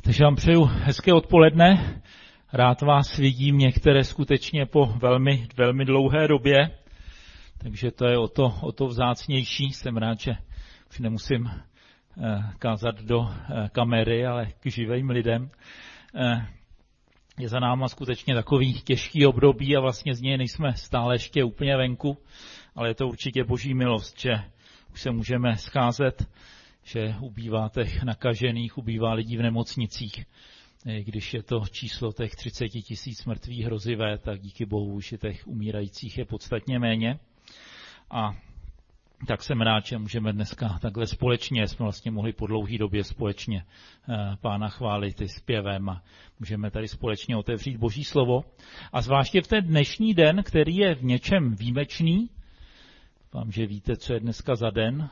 Takže vám přeju hezké odpoledne. Rád vás vidím některé skutečně po velmi, velmi dlouhé době. Takže to je o to vzácnější. Jsem rád, že už nemusím kázat do kamery, ale k živým lidem. Je za náma skutečně takový těžký období a vlastně z něj nejsme stále ještě úplně venku, ale je to určitě boží milost, že už se můžeme scházet, že ubývá těch nakažených, ubývá lidí v nemocnicích. Když je to číslo těch 30 000 mrtvých hrozivé, tak díky Bohu, že těch umírajících je podstatně méně. A tak jsem rád, že můžeme dneska takhle společně, jsme vlastně mohli po dlouhé době společně Pána chválit i zpěvem a můžeme tady společně otevřít Boží slovo. A zvláště v ten dnešní den, který je v něčem výjimečný, vám, že víte, co je dneska za den.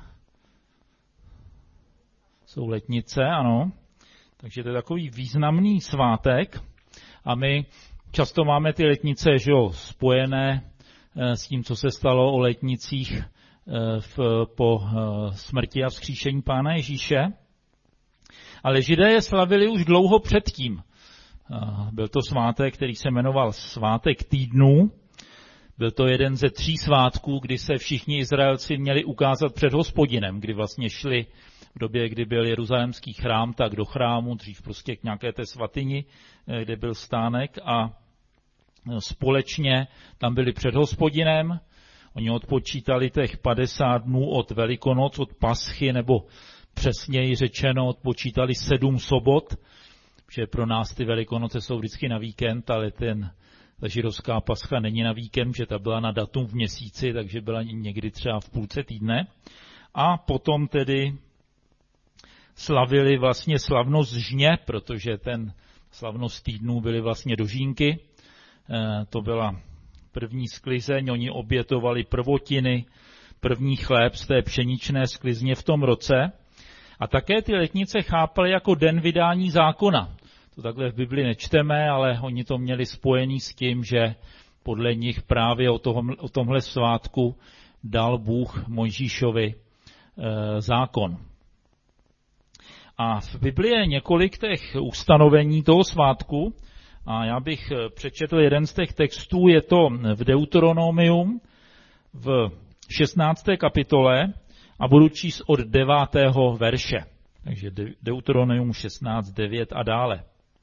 Jsou letnice, ano. Takže to je takový významný svátek a my často máme ty letnice, že jo, spojené s tím, co se stalo o letnicích po smrti a vzkříšení Pána Ježíše. Ale Židé je slavili už dlouho předtím. Byl to svátek, který se jmenoval Svátek týdnů. Byl to jeden ze 3 svátků, kdy se všichni Izraelci měli ukázat před Hospodinem, kdy vlastně šli v době, kdy byl jeruzalémský chrám, tak do chrámu, dřív prostě k nějaké té svatyni, kde byl stánek a společně tam byli před Hospodinem. Oni odpočítali těch 50 dnů od Velikonoc, od Paschy, nebo přesněji řečeno odpočítali 7 sobot, protože pro nás ty Velikonoce jsou vždycky na víkend, ale ta židovská Pascha není na víkend, že ta byla na datum v měsíci, takže byla někdy třeba v půlce týdne. A potom tedy slavili vlastně slavnost žně, protože ten slavnost týdnů byly vlastně dožínky. To byla první sklizeň, oni obětovali prvotiny, první chléb z té pšeničné sklizně v tom roce. A také ty letnice chápali jako den vydání zákona. To takhle v Bibli nečteme, ale oni to měli spojený s tím, že podle nich právě o tomhle svátku dal Bůh Mojžíšovi zákon. A v Bibli je několik těch ustanovení toho svátku a já bych přečetl jeden z těch textů, je to v Deuteronomium v 16. kapitole a budu číst od 9. verše. Takže Deuteronomium 16, 9 a dále.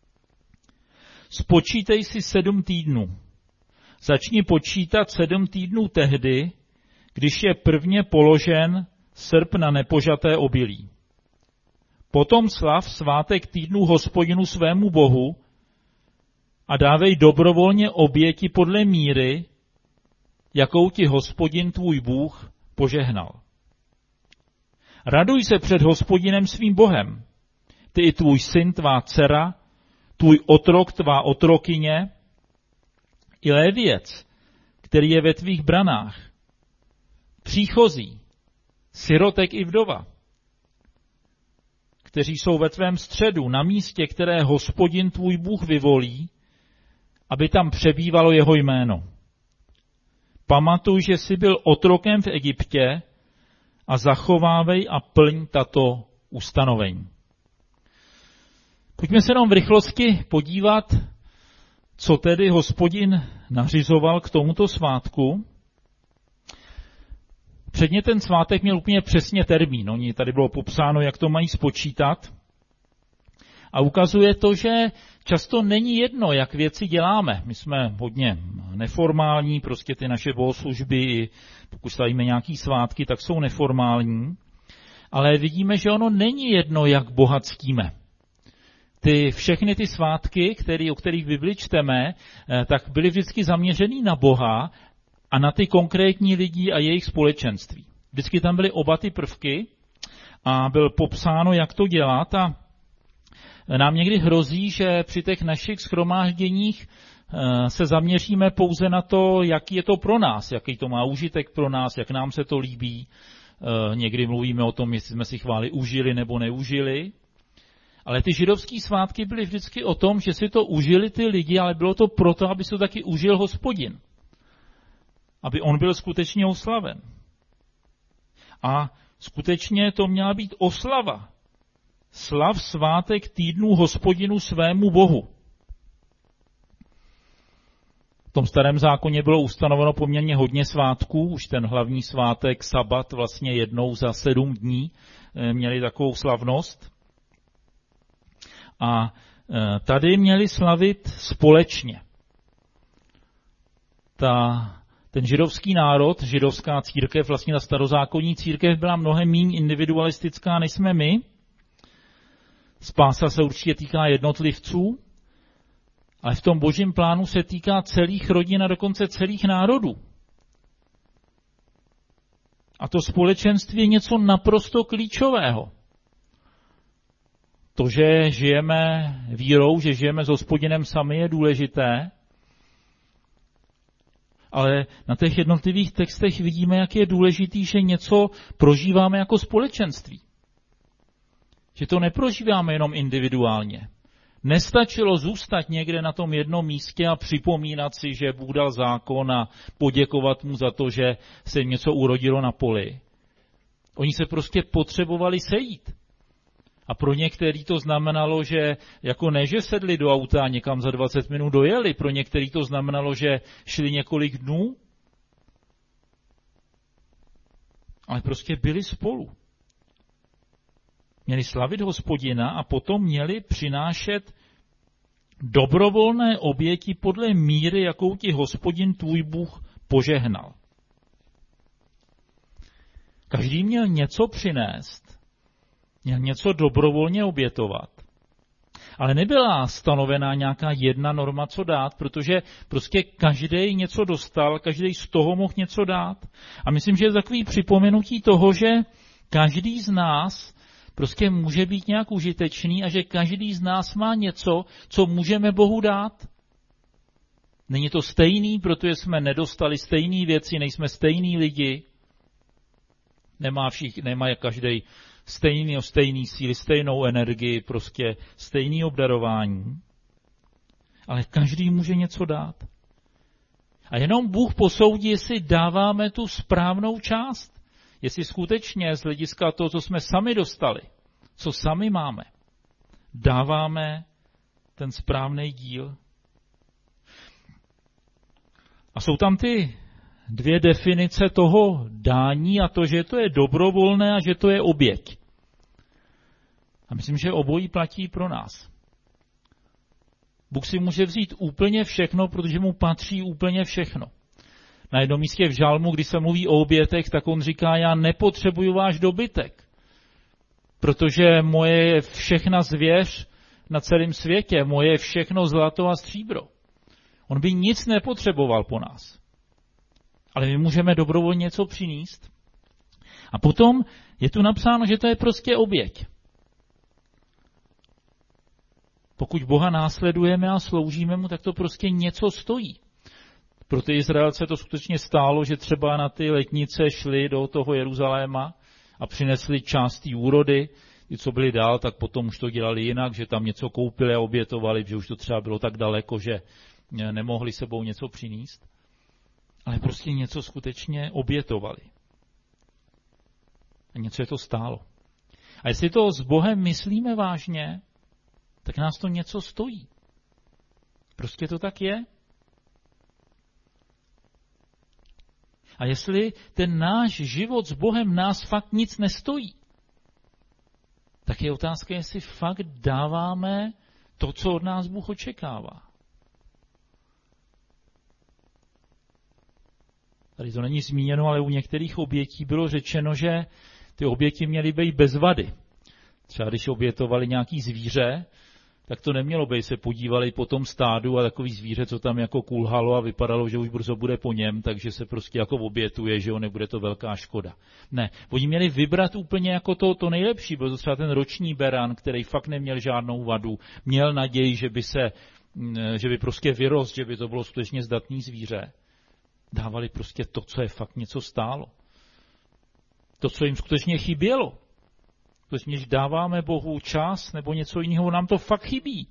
Spočítej si 7 týdnů. Začni počítat 7 týdnů tehdy, když je prvně položen srp na nepožaté obilí. Potom slav svátek týdnu Hospodinu svému Bohu a dávej dobrovolně oběti podle míry, jakou ti Hospodin tvůj Bůh požehnal. Raduj se před Hospodinem svým Bohem, ty i tvůj syn, tvá dcera, tvůj otrok, tvá otrokyně, i léviec, který je ve tvých branách, příchozí, sirotek i vdova, kteří jsou ve tvém středu, na místě, které Hospodin tvůj Bůh vyvolí, aby tam přebývalo jeho jméno. Pamatuj, že jsi byl otrokem v Egyptě a zachovávej a plň tato ustanovení. Pojďme se jenom v rychlosti podívat, co tedy Hospodin nařizoval k tomuto svátku. Předně ten svátek měl úplně přesně termín. Oni tady bylo popsáno, jak to mají spočítat. A ukazuje to, že často není jedno, jak věci děláme. My jsme hodně neformální, prostě ty naše bohoslužby, pokud stavíme nějaký svátky, tak jsou neformální. Ale vidíme, že ono není jedno, jak Boha ctíme. Všechny ty svátky, o kterých v Bibli čteme, tak byly vždycky zaměřený na Boha a na ty konkrétní lidi a jejich společenství. Vždycky tam byly oba ty prvky a byl popsáno, jak to dělat a nám někdy hrozí, že při těch našich shromážděních se zaměříme pouze na to, jaký je to pro nás, jaký to má užitek pro nás, jak nám se to líbí. Někdy mluvíme o tom, jestli jsme si chvály užili nebo neužili. Ale ty židovský svátky byly vždycky o tom, že si to užili ty lidi, ale bylo to proto, aby se to taky užil Hospodin. Aby on byl skutečně oslaven. A skutečně to měla být oslava slav svátek týdnu Hospodinu svému Bohu. V tom starém zákoně bylo ustanoveno poměrně hodně svátků, už ten hlavní svátek, sabat, vlastně jednou za 7 dní měli takovou slavnost. A tady měli slavit společně. Ten židovský národ, židovská církev, vlastně ta starozákonní církev byla mnohem méně individualistická, než jsme my. Spása se určitě týká jednotlivců, ale v tom božím plánu se týká celých rodin a dokonce celých národů. A to společenství je něco naprosto klíčového. To, že žijeme vírou, že žijeme s Hospodinem sami, je důležité, ale na těch jednotlivých textech vidíme, jak je důležitý, že něco prožíváme jako společenství. Že to neprožíváme jenom individuálně. Nestačilo zůstat někde na tom jednom místě a připomínat si, že Bůh dal zákon a poděkovat mu za to, že se něco urodilo na poli. Oni se prostě potřebovali sejít. A pro některý to znamenalo, že jako ne, že sedli do auta a někam za 20 minut dojeli, pro některý to znamenalo, že šli několik dnů, ale prostě byli spolu. Měli slavit Hospodina a potom měli přinášet dobrovolné oběti podle míry, jakou ti Hospodin tvůj Bůh požehnal. Každý měl něco přinést, měl něco dobrovolně obětovat. Ale nebyla stanovená nějaká jedna norma, co dát, protože prostě každý něco dostal, každý z toho mohl něco dát. A myslím, že je takový připomenutí toho, že každý z nás prostě může být nějak užitečný a že každý z nás má něco, co můžeme Bohu dát. Není to stejný, protože jsme nedostali stejné věci, nejsme stejní lidi. Nemá každý stejný síly, stejnou energii, prostě stejný obdarování. Ale každý může něco dát. A jenom Bůh posoudí, jestli dáváme tu správnou část. Jestli skutečně z hlediska toho, co jsme sami dostali, co sami máme, dáváme ten správný díl. A jsou tam ty 2 definice toho dání a to, že to je dobrovolné a že to je oběť. A myslím, že obojí platí pro nás. Bůh si může vzít úplně všechno, protože mu patří úplně všechno. Na jednom místě v žalmu, kdy se mluví o obětech, tak on říká, já nepotřebuju váš dobytek, protože moje je všechna zvěř na celém světě, moje je všechno zlato a stříbro. On by nic nepotřeboval po nás. Ale my můžeme dobrovolně něco přinést. A potom je tu napsáno, že to je prostě oběť. Pokud Boha následujeme a sloužíme mu, tak to prostě něco stojí. Pro ty Izraelce to skutečně stálo, že třeba na ty letnice šli do toho Jeruzaléma a přinesli část té úrody. Ti, co byli dál, tak potom už to dělali jinak, že tam něco koupili a obětovali, že už to třeba bylo tak daleko, že nemohli sebou něco přinést. Ale prostě něco skutečně obětovali. A něco je to stálo. A jestli to s Bohem myslíme vážně, tak nás to něco stojí. Prostě to tak je. A jestli ten náš život s Bohem nás fakt nic nestojí, tak je otázka, jestli fakt dáváme to, co od nás Bůh očekává. Tady to není zmíněno, ale u některých obětí bylo řečeno, že ty oběti měly být bez vady. Třeba když obětovali nějaký zvíře, tak to nemělo být, se podívali po tom stádu a takový zvíře, co tam jako kulhalo a vypadalo, že už brzo bude po něm, takže se prostě jako obětuje, že jo, nebude to velká škoda. Ne, oni měli vybrat úplně jako to nejlepší, byl to třeba ten roční beran, který fakt neměl žádnou vadu, měl naději, že by prostě vyrost, že by to bylo skutečně zdatný zvíře. Dávali prostě to, co je fakt něco stálo. To, co jim skutečně chybělo. Když dáváme Bohu čas nebo něco jiného, nám to fakt chybí.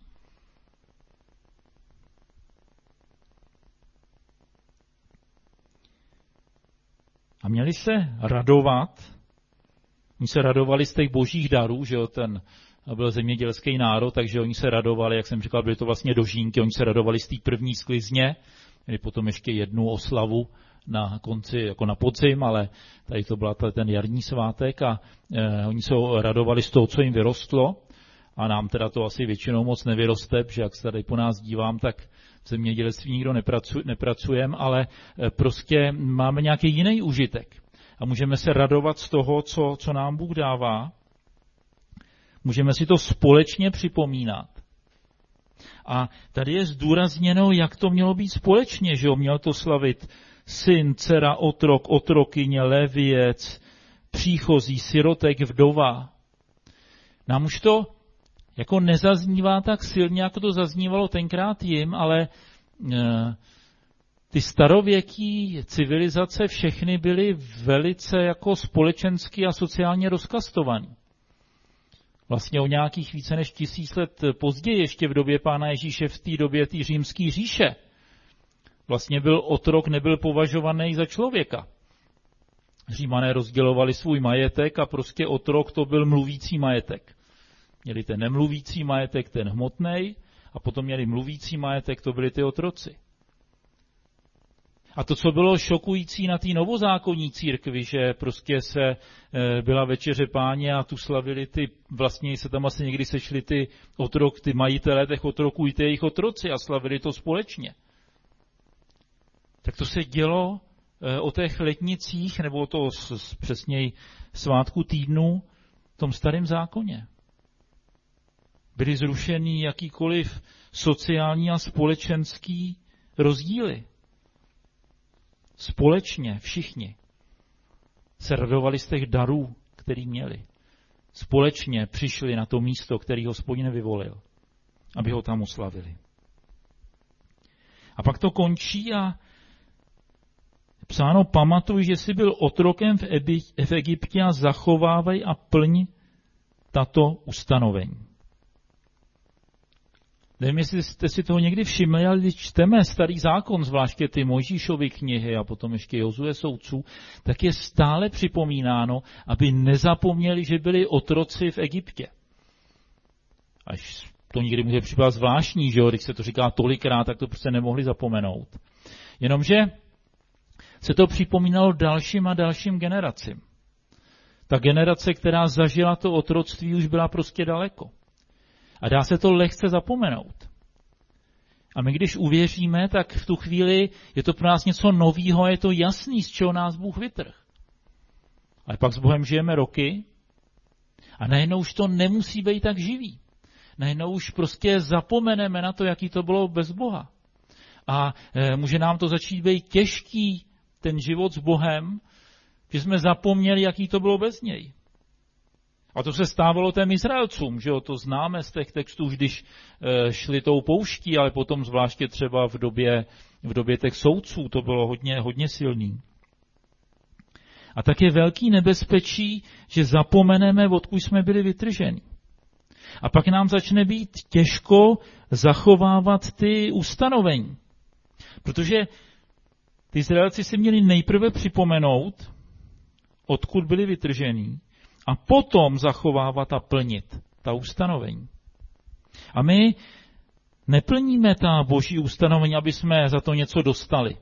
A měli se radovat. Oni se radovali z těch božích darů, že jo, ten a byl zemědělský národ, takže oni se radovali, jak jsem říkal, byly to vlastně dožínky, oni se radovali z té první sklizně, měli potom ještě jednu oslavu na konci, jako na podzim, ale tady to byl ten jarní svátek a oni se radovali z toho, co jim vyrostlo a nám teda to asi většinou moc nevyroste, protože jak se tady po nás dívám, tak v zemědělství nikdo nepracujeme, ale prostě máme nějaký jiný užitek a můžeme se radovat z toho, co nám Bůh dává. Můžeme si to společně připomínat. A tady je zdůrazněno, jak to mělo být společně, že jo, měl to slavit syn, dcera, otrok, otrokyně, leviec, příchozí, sirotek, vdova. Nám už to jako nezaznívá tak silně, jako to zaznívalo tenkrát jim, ale ty starověký civilizace všechny byly velice jako společensky a sociálně rozkastovaný. Vlastně o nějakých více než 1000 let později, ještě v době Pána Ježíše, v té době té římské říše, vlastně byl otrok, nebyl považovaný za člověka. Římané rozdělovali svůj majetek a prostě otrok to byl mluvící majetek. Měli ten nemluvící majetek, ten hmotnej, a potom měli mluvící majetek, to byli ty otroci. A to, co bylo šokující na té novozákonní církvi, že prostě byla večeře Páně a tu slavili vlastně se tam asi někdy sešli ty majitelé těch otroků i ty jejich otroci a slavili to společně. Tak to se dělo o těch letnicích, nebo o toho přesněji svátku týdnu v tom starém zákoně. Byly zrušeny jakýkoliv sociální a společenský rozdíly. Společně všichni se radovali z těch darů, který měli. Společně přišli na to místo, který Hospodin vyvolil, aby ho tam oslavili. A pak to končí a psáno, pamatuj, že jsi byl otrokem v Egyptě a zachovávej a plň tato ustanovení. Nevím, jestli jste si toho někdy všimli, ale když čteme starý zákon, zvláště ty Mojžíšovy knihy a potom ještě Jozue soudců, tak je stále připomínáno, aby nezapomněli, že byli otroci v Egyptě. Až to někdy může připadat zvláštní, že jo, když se to říká tolikrát, tak to prostě nemohli zapomenout. Jenomže se to připomínalo dalším a dalším generacím. Ta generace, která zažila to otroctví, už byla prostě daleko. A dá se to lehce zapomenout. A my když uvěříme, tak v tu chvíli je to pro nás něco novýho a je to jasný, z čeho nás Bůh vytrhl. Ale pak s Bohem žijeme roky a najednou už to nemusí být tak živý. Najednou už prostě zapomeneme na to, jaký to bylo bez Boha. A může nám to začít být těžký, ten život s Bohem, že jsme zapomněli, jaký to bylo bez něj. A to se stávalo těm Izraelcům, že jo, to známe z těch textů, když šli tou pouští, ale potom zvláště třeba v době těch soudců, to bylo hodně silný. A tak je velký nebezpečí, že zapomeneme, odkud jsme byli vytrženi. A pak nám začne být těžko zachovávat ty ustanovení. Protože ty Izraelci si měli nejprve připomenout, odkud byli vytržení, a potom zachovávat a plnit ta ustanovení. A my neplníme ta boží ustanovení, aby jsme za to něco dostali.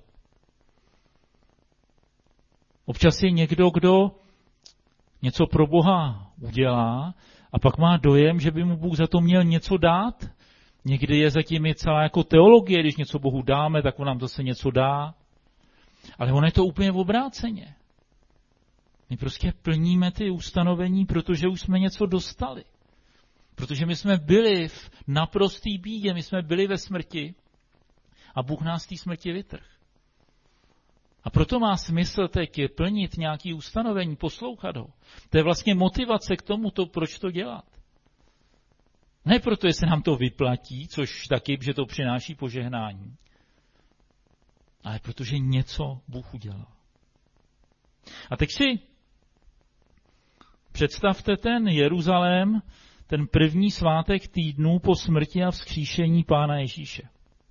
Občas je někdo, kdo něco pro Boha udělá a pak má dojem, že by mu Bůh za to měl něco dát. Někdy je zatím i celá jako teologie, když něco Bohu dáme, tak on nám zase něco dá. Ale ono je to úplně v obráceně. My prostě plníme ty ustanovení, protože už jsme něco dostali. Protože my jsme byli v naprostý bídě, my jsme byli ve smrti a Bůh nás z té smrti vytrhl. A proto má smysl teď plnit nějaké ustanovení, poslouchat ho. To je vlastně motivace k tomu, proč to dělat. Ne proto, jestli nám to vyplatí, což taky, že to přináší požehnání, ale protože něco Bůh udělal. A teď si představte ten Jeruzalém, ten první svátek týdnů po smrti a vzkříšení Pána Ježíše.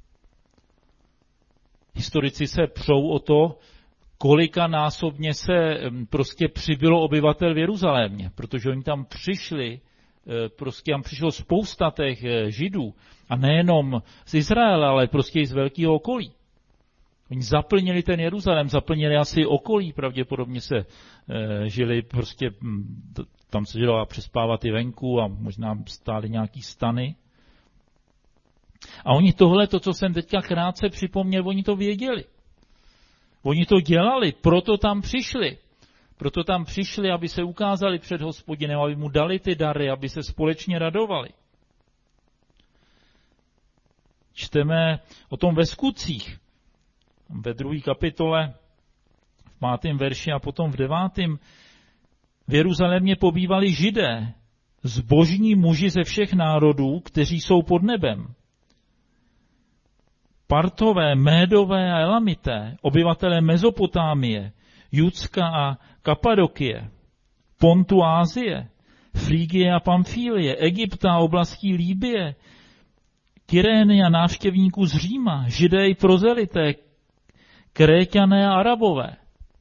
Historici se přou o to, kolikanásobně se prostě přibylo obyvatel v Jeruzalémě, protože oni tam přišli prostě tam přišlo spousta těch Židů, a nejenom z Izraele, ale prostě i z velkého okolí. Oni zaplnili ten Jeruzalém, zaplnili asi okolí, pravděpodobně se žili prostě, tam se žilo a přespávat i venku a možná stály nějaký stany. A oni tohle, to, co jsem teďka krátce připomněl, oni to věděli. Oni to dělali, proto tam přišli. Proto tam přišli, aby se ukázali před Hospodinem, aby mu dali ty dary, aby se společně radovali. Čteme o tom ve Skutcích, ve 2. kapitole, v 5. verši a potom v 9. V Jeruzalémě pobývali Židé, zbožní muži ze všech národů, kteří jsou pod nebem. Partové, Médové a Elamité, obyvatelé Mezopotámie, Judska a Kapadokie, Pontu a Asie, Frígie a Pamfílie, Egypta a oblastí Líbie, Kyrény a návštěvníků z Říma, Židé i prozelité, Kréťané a Arabové.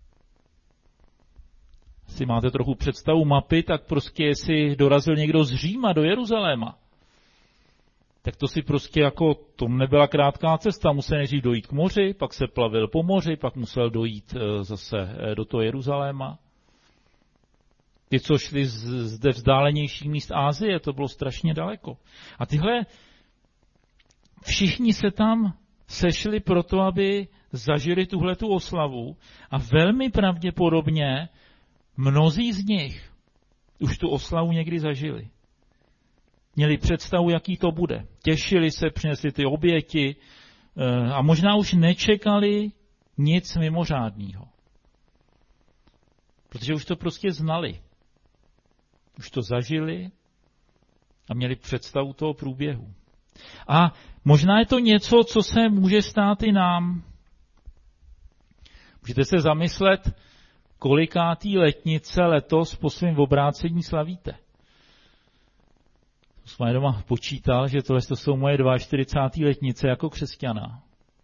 Si máte trochu představu mapy, tak prostě jestli dorazil někdo z Říma do Jeruzaléma, tak to si prostě jako, to nebyla krátká cesta, musel nejdřív dojít k moři, pak se plavil po moři, pak musel dojít zase do toho Jeruzaléma. Ty, co šli zde vzdálenějších míst Asie, to bylo strašně daleko. A tyhle všichni se tam sešli proto, aby zažili tuhletu oslavu a velmi pravděpodobně mnozí z nich už tu oslavu někdy zažili. Měli představu, jaký to bude. Těšili se, přinesli ty oběti a možná už nečekali nic mimořádného. Protože už to prostě znali. Už to zažili a měli představu toho průběhu. A možná je to něco, co se může stát i nám. Můžete se zamyslet, kolikátý letnice letos po svém obrácení slavíte. Jsem doma počítal, že tohle jsou moje 42. letnice jako křesťana.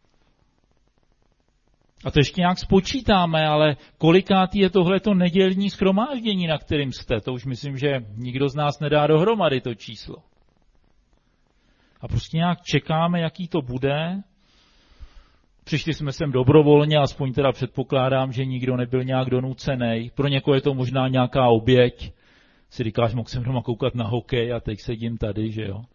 A to ještě nějak spočítáme, ale kolikátý je tohleto nedělní shromáždění, na kterým jste. To už myslím, že nikdo z nás nedá dohromady to číslo. A prostě nějak čekáme, jaký to bude. Přišli jsme sem dobrovolně, aspoň teda předpokládám, že nikdo nebyl nějak donucený. Pro někoho je to možná nějaká oběť. Si říkáš, mohl jsem doma koukat na hokej a teď sedím tady, že jo.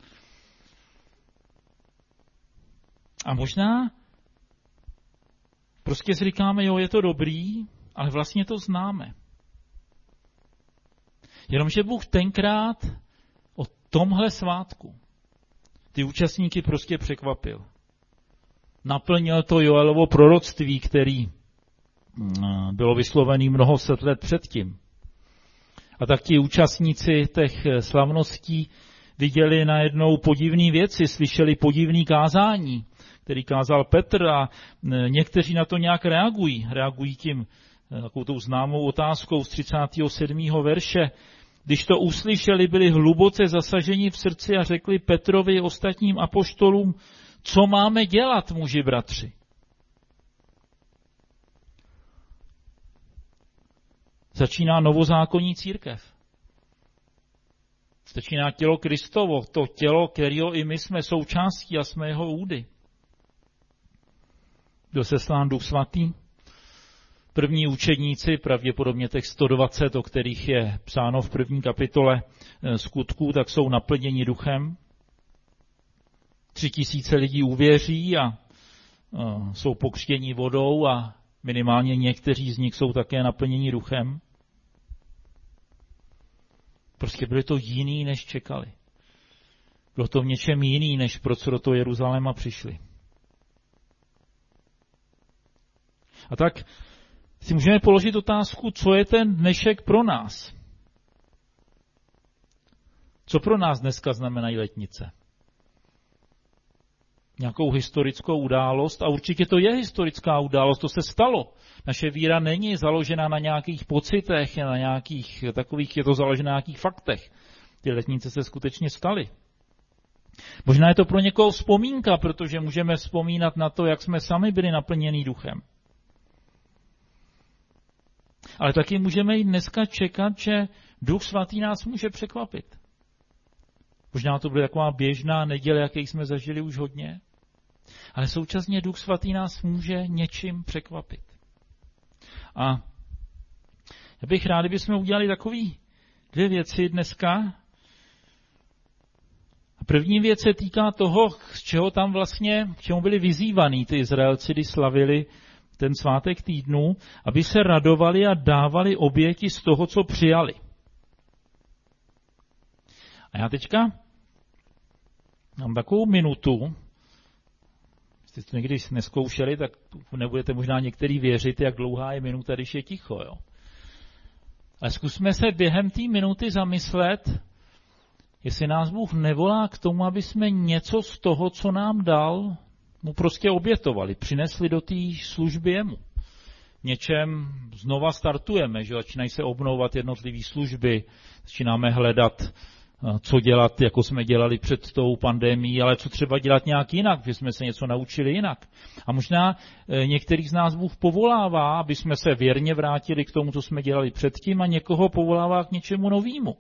A možná prostě si říkáme, jo, je to dobrý, ale vlastně to známe. Jenomže Bůh tenkrát o tomhle svátku ty účastníky prostě překvapil. Naplnil to Joelovo proroctví, který bylo vyslovený mnoho set let předtím. A tak ti účastníci těch slavností viděli najednou podivné věci, slyšeli podivný kázání, který kázal Petr a někteří na to nějak reagují. Reagují tím takovou tou známou otázkou z 37. verše. Když to uslyšeli, byli hluboce zasaženi v srdci a řekli Petrovi i ostatním apoštolům, co máme dělat, muži bratři. Začíná novozákonní církev. Začíná tělo Kristovo, to tělo, kterého i my jsme součástí a jsme jeho údy. Byl seslán Duch Svatý. První učedníci, pravděpodobně těch 120, o kterých je psáno v 1. kapitole Skutků, tak jsou naplněni duchem. 3000 lidí uvěří a jsou pokřtěni vodou a minimálně někteří z nich jsou také naplněni duchem. Prostě bylo to jiný, než čekali. Bylo to v něčem jiný, než pro co do toho Jeruzaléma přišli. A tak si můžeme položit otázku, co je ten dnešek pro nás. Co pro nás dneska znamenají letnice? Nějakou historickou událost, a určitě to je historická událost, to se stalo. Naše víra není založena na nějakých pocitech, na nějakých takových, je to založena na nějakých faktech. Ty letnice se skutečně staly. Možná je to pro někoho vzpomínka, protože můžeme vzpomínat na to, jak jsme sami byli naplněni duchem. Ale taky můžeme i dneska čekat, že Duch Svatý nás může překvapit. Možná to bude taková běžná neděle, jaké jsme zažili už hodně. Ale současně Duch Svatý nás může něčím překvapit. A já bych rád, kdybychom udělali takový 2 věci dneska. První věc se týká toho, z čeho tam vlastně, k čemu byli vyzývaní ty Izraelci, když slavili ten svátek týdnu, aby se radovali a dávali oběti z toho, co přijali. A já teďka mám takovou minutu, jste to někdy neskoušeli, tak nebudete možná některý věřit, jak dlouhá je minuta, když je ticho. Jo? Ale zkusme se během té minuty zamyslet, jestli nás Bůh nevolá k tomu, aby jsme něco z toho, co nám dal, mu prostě obětovali, přinesli do té služby jemu. Něčem znova startujeme, že začínají se obnovovat jednotlivé služby, začínáme hledat, co dělat, jako jsme dělali před tou pandemií, ale co třeba dělat nějak jinak, že jsme se něco naučili jinak. A možná některých z nás Bůh povolává, aby jsme se věrně vrátili k tomu, co jsme dělali předtím, a někoho povolává k něčemu novému.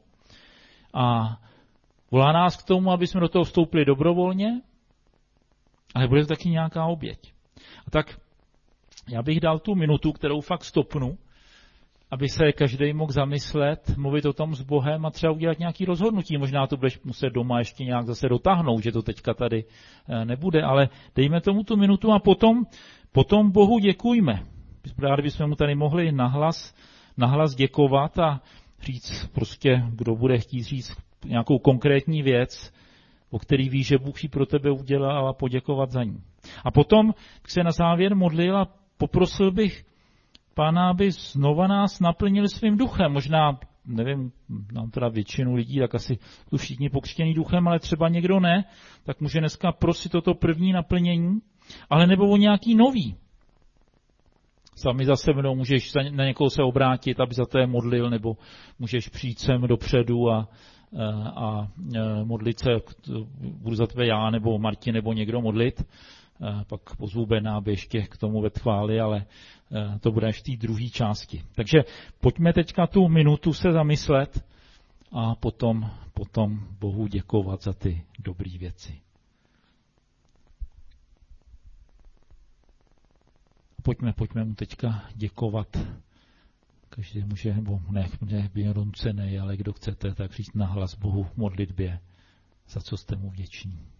A volá nás k tomu, aby jsme do toho vstoupili dobrovolně, ale bude to taky nějaká oběť. A tak já bych dal tu minutu, kterou fakt stopnu, aby se každý mohl zamyslet, mluvit o tom s Bohem a třeba udělat nějaké rozhodnutí. Možná to budeš muset doma ještě nějak zase dotáhnout, že to teďka tady nebude, ale dejme tomu tu minutu a potom Bohu děkujme. Rádi bychom mu tady mohli nahlas děkovat a říct prostě, kdo bude chtít říct nějakou konkrétní věc, o který ví, že Bůh ji pro tebe udělal, a poděkovat za ní. A potom bych se na závěr modlil a poprosil bych Pána, aby znova nás naplnil svým duchem. Možná, nevím, nám teda většinu lidí, tak asi tu všichni pokřtěný duchem, ale třeba někdo ne, tak může dneska prosit toto první naplnění, ale nebo o nějaký nový. Sami za mnou můžeš na někoho se obrátit, aby za to je modlil, nebo můžeš přijít sem dopředu a modlit se, budu za tebe já, nebo Martin, nebo někdo modlit. Pak pozvu Bena, aby ještě k tomu ve chváli, ale to bude až v té druhé části. Takže pojďme teďka tu minutu se zamyslet a potom Bohu děkovat za ty dobré věci. Pojďme mu teďka děkovat. Každý může, nebo ne by nucený, ale kdo chcete, tak říct nahlas Bohu v modlitbě, za co jste mu vděční.